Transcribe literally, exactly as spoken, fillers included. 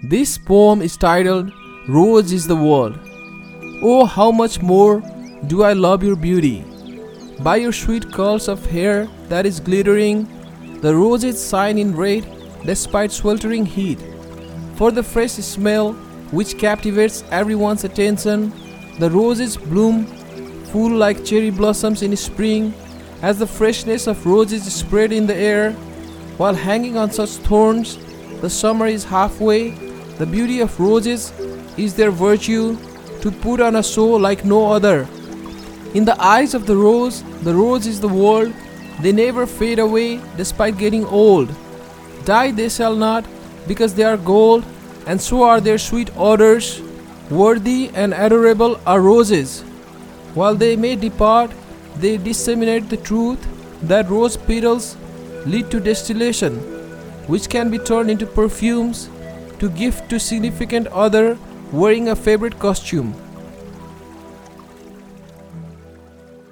This poem is titled Rose is the World. Oh, how much more do I love your beauty. By your sweet curls of hair that is glittering, the roses shine in red despite sweltering heat. For the fresh smell which captivates everyone's attention, the roses bloom full like cherry blossoms in spring, as the freshness of roses is spread in the air. While hanging on such thorns, the summer is halfway. The beauty of roses is their virtue, to put on a show like no other. In the eyes of the rose, the rose is the world. They never fade away despite getting old. Die they shall not, because they are gold, and so are their sweet odors. Worthy and adorable are roses. While they may depart, they disseminate the truth that rose petals lead to distillation, which can be turned into perfumes to gift to significant other wearing a favorite costume.